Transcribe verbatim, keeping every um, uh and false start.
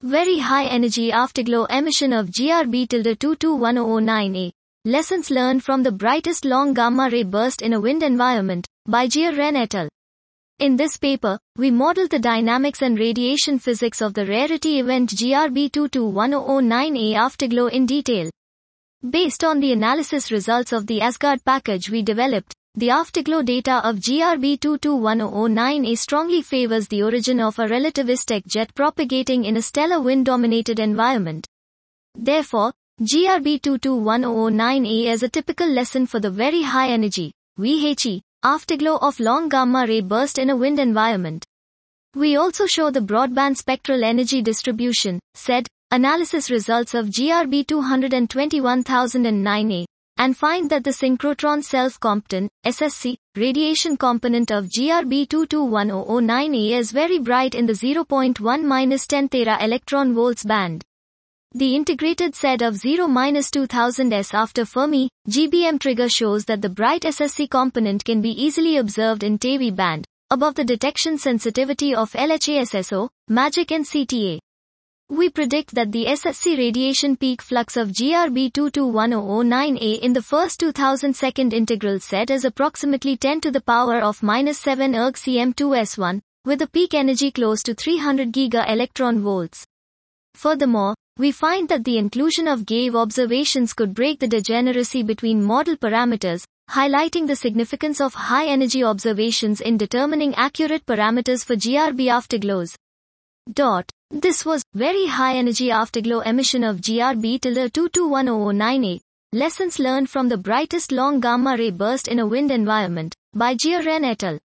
Very high energy afterglow emission of G R B two two one zero zero nine A. Lessons learned from the brightest long gamma ray burst in a wind environment, by Jiren et al. In this paper, we modeled the dynamics and radiation physics of the rarity event G R B two two one zero zero nine A afterglow in detail. Based on the analysis results of the Asgard package we developed, the afterglow data of G R B two two one zero zero nine A strongly favors the origin of a relativistic jet propagating in a stellar wind-dominated environment. Therefore, G R B two two one zero zero nine A is a typical lesson for the very high energy, V H E, afterglow of long gamma ray burst in a wind environment. We also show the broadband spectral energy distribution, S E D, analysis results of G R B two hundred twenty-one thousand nine A, and find that the synchrotron self-Compton, S S C, radiation component of G R B two two one zero zero nine A is very bright in the zero point one to ten tera electron volts band. The integrated S E D of zero to two thousand S after Fermi, G B M trigger shows that the bright S S C component can be easily observed in T E V band, above the detection sensitivity of L H A S S O, MAGIC and C T A. We predict that the S S C radiation peak flux of G R B two two one zero zero nine A in the first two thousand second integral S E D is approximately ten to the power of minus seven erg cm two s one, with a peak energy close to three hundred giga electron volts. Furthermore, we find that the inclusion of Gave observations could break the degeneracy between model parameters, highlighting the significance of high-energy observations in determining accurate parameters for G R B afterglows. Dot. This was very high-energy afterglow emission of G R B two two one zero zero nine A. Lessons learned from the brightest long gamma ray burst in a wind environment, by Jiren et al.